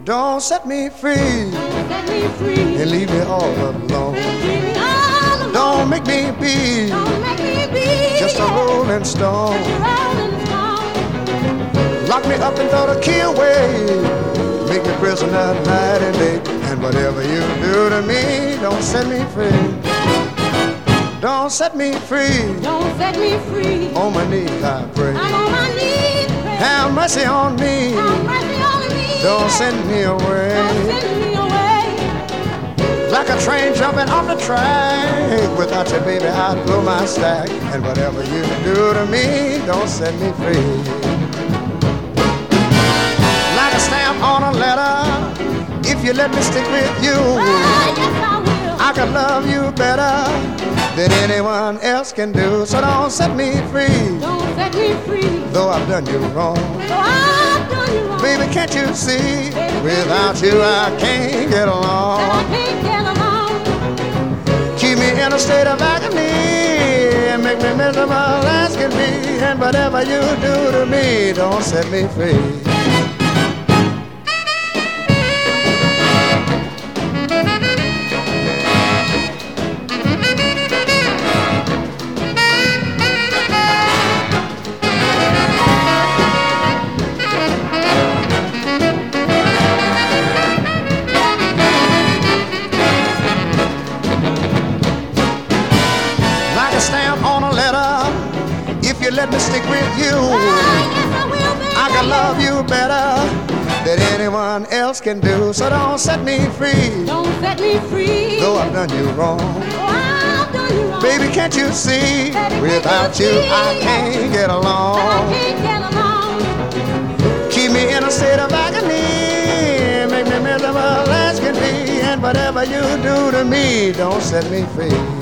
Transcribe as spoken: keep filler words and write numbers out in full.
Don't set me free. Don't set me free. And leave me all alone. Leave me all alone. Don't make me be. Don't make me be Just a rolling stone. Just a rolling stone. Lock me up and throw the key away. Make me prisoner night and day. And whatever you do to me, don't set me free. Don't set me free. Don't set me free. On my knees I pray. I'm on my knees. Pray. Have mercy on me. Have mercy on me. Don't send me away. Don't send me away. Like a train jumping off the track. Without you, baby, I'd blow my stack. And whatever you do to me, don't set me free. Like a stamp on a letter. If you let me stick with you, Oh, yes, I will. I can love you better than anyone else can do. So don't set me free. Don't set me free. Though I've done you wrong. So I've done you wrong. Baby, can't you see? Baby, Without can't you you, see? I can't get along. That I can't get along. Keep me in a state of agony and make me miserable as can be. And whatever you do to me, don't set me free. Stamp on a letter. If you let me stick with you, Oh, yes, I will, baby. I can love you better than anyone else can do. So don't set me free. Don't set me free. Though I've done you wrong. Oh, I've done you wrong. Baby, can't you see? Baby, Without can't you, you see? I can't get That I along. can't get along. Keep me in a state of agony. Make me miserable as can be. And whatever you do to me, don't set me free.